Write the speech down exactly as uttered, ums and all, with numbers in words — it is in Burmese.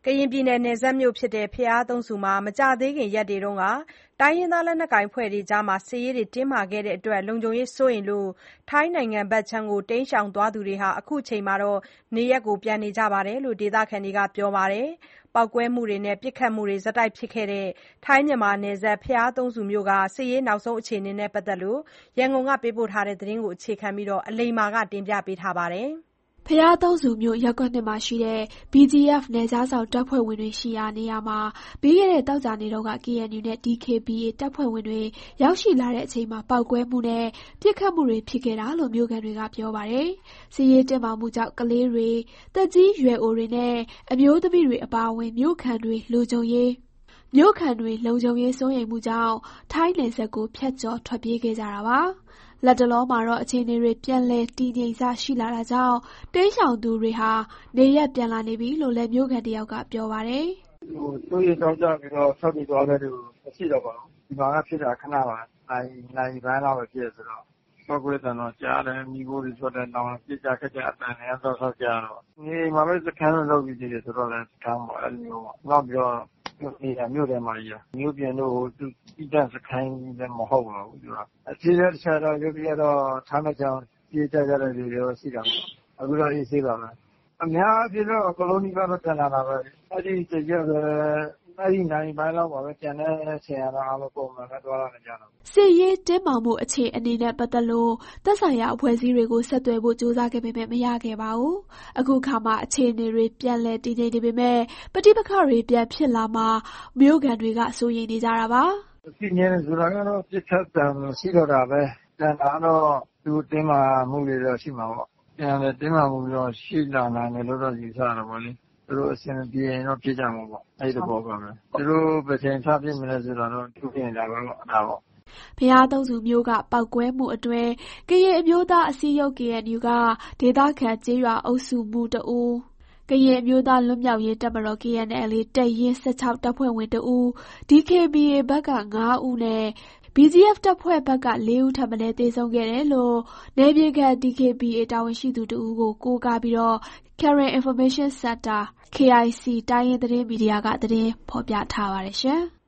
ကရင်ပြည်နယ်နယ်စပ်မြို့ဖြစ်တဲ့ဘုရားသုံးဆူမှာမကြာသေးခင်ရက်တွေတုန်းကတိုင်းရင်းသားလက်နက်ကိုင်အဖွဲ့တွေကြားစစ်ရေးတင်းမာခဲ့တဲ့အတွက်လုံခြုံရေးစိုးရိမ်လို့ထိုင်းနိုင်ငံဘက်ခြမ်းကိုတိမ်းရှောင်သွားသူတွေအခုချိန်မှာနေရပ်ပြန်နေကြတယ်လို့ဒေသခံတွေကပြောပါတယ်။ပေါက်ကွဲမှုတွေနဲ့ပစ်ခတ်မှုတွေဆက်တိုက်ဖြစ်ခဲ့တဲ့ထိုင်းမြန်မာနယ်စပ်ဘုရားသုံးဆူမြို့ကစစ်ရေးနောက်ဆုံးအခြေအနေနဲ့ပတ်သက်လို့ရန်ကုန်ကပေးပို့တဲ့သတင်းကိုအခြေခံပြီးအလိမ္မာကတင်ပြပေးထားပါတယ်။ဘုရားသုံးဆူမြို့ရပ်ကွက်နှစ်မှာရှိတဲ့ ဘီ ဂျီ အက်ဖ် နယ်ခြားစောင့်တပ်ဖွဲ့ဝင်တွေရှိရာနေရာမှာပြီးခဲ့တဲ့သောကြာနေ့တုန်းက ကေအန်ယူနဲ့ ဒီ ကေ ဘီ အေ တပ်ဖွဲ့ဝင်တွေရောက်ရှိလာတဲ့အချိန်မှာပေါက်ကွဲမှုနဲ့ပစ်ခတ်မှုတွေဖြစ်ခဲ့တာလို့မြို့ခံတွေကပြောပါတယ်။စစ်ရေးတင်းမာမှုကြောင့်ကလေးတွေ၊သက်ကြီးရွယ်အိုတွေနဲ့အမျိုးသမီးတွေအပါအဝင်မြို့ခံတွေလုံခြုံရေးမြို့ခံတွေလုံခြုံရေးစိုးရိမ်မှုကြောင့်ထိုင်းနယ်စပ်ကိုဖြတ်ကျော်ထွက်ပြေးခဲ့ကြတာပါ။လတ်တလောမှာတော့အခြေအနေတွေပြန်လည်တည်ငြိမ်စရှိလာတာကြောင့်တိမ်းရှောင်သူတွေဟာနေရပ်ပြန်လာနေပြီလို့လည်းမြို့ခံတယောက်ကပြောပါတယ်။“စိုးရိမ်ကြောင့်ကြပြီးတော့ထွက်ပြေးသွားတဲ့သူမရှိတော့ပါဘူး။ဒီမှာကဖြစ်တာခဏပါ။နာရီပိုင်းလောက်ပဲဖြစ်တယ်ဆိုတော့ပေါက်ကွဲသံတော့ကြားတယ်။မီးခိုးတွေထွက်တယ်။နောက်ပစ်ကြခတ်ကြအသံတွေကတောက်လျှောက်ကြားတော့နေအိမ်မှာပဲစခန်းလုပ်ပြီးသေးတယ်ဆိုတော့လည်းစခန်းပေါ့အဲ့လိုမျိုးပေါ့။နောက်ပြီးတော့နေတာမြို့ထဲမှာကြီး။မြို့ပြင်တို့သီးသန့်စခန်းလည်းမဟုတ်ပါဘူးသူက။အခြေအနေတခြားတော့ရုတ်တရက်တော့ထိုင်းဘက်ခြမ်းပြေးကြတဲ့လူတွေတော့ရှိတာပေါ့။အခုတော့အေးဆေးပါပဲ။အများအားဖြင့်တော့အကုန်လုံးနီးပါးတော့ပြန်လာတာပဲ။အဲ့ဒီတရက်ပဲအဲ့ဒီနာရီပိုင်းလောက်ပါပဲ။ကျန်တဲ့အချိန်ကတော့အားလုံးပုံမှန်ပဲသွားလာနေကြတာ။ ”စစ်ရေးတင်းမာမှုအခြေအနေနဲ့ပတ်သက်လို့သက်ဆိုင်ရာအဖွဲ့အစည်းတွေကိုဆက်သွယ်ဖို့ကြိုးစားခဲ့ပေမဲ့မရခဲ့ပါဘူး။အခုအခါမှာအခြေအနေတွေပြန်လည်တည်ငြိမ်နေပေမဲ့ပဋိပက္ခတွေပြန်ဖြစ်လာမှာမြို့ခံတွေကစိုးရိမ်နေကြတာပါ။“တည်ငြိမ်တယ်ဆိုတာကတော့ပစ်ခတ်သံမရှိတော့တာပဲ။ကျန်တာကတော့သူတင်းမာမှုတွေတော့ရှိမှာပေါ့။ပြန်လည်တင်းမာမှုတော့ရှိလာနိုင်တယ်လို့တော့ယူဆတာပေါ့လေ။သူတို့အဆင်ပြေရင်တော့ဖြစ်ကြမှာပေါ့။အဲ့ဒီသဘောပါပဲ။သူတို့ဘယ်ချိန်ထဖြစ်မလဲဆိုတာတော့သူပြင်လာပါတော့ဒါပေါ့။ ”ဘုရားသုံးဆူမြို့ကပေါက်ကွဲမှုအတွင်းကရင်အမျိုးသားအစည်းအရုံး ကေအန်ယူကဒေသခံကျေးရွာအုပ်စုမှူးတဦး၊ကရင်အမျိုးသားလွတ်မြောက်ရေးတပ်မတော် ကေအန်အယ်လ်အေ တပ်ရင်း ၁၆ တပ်ဖွဲ့ဝင်တဦး၊ဒီ ကေ ဘီ အေ ဘက်က ငါးဦးနဲ့ ဘီ ဂျီ အက်ဖ် တပ်ဖွဲ့ဘက်က လေးဦးထက်မနည်းသေဆုံးခဲ့တယ်လို့နယ်မြေခံ ဒီ ကေ ဘီ အေ တာဝန်ရှိသူတဦးကိုကိုးကားပြီး Karen Information Center ကေ အိုင် စီ တိုင်းရင်းသတင်းမီဒီယာကသတင်းဖော်ပြထားပါတယ်။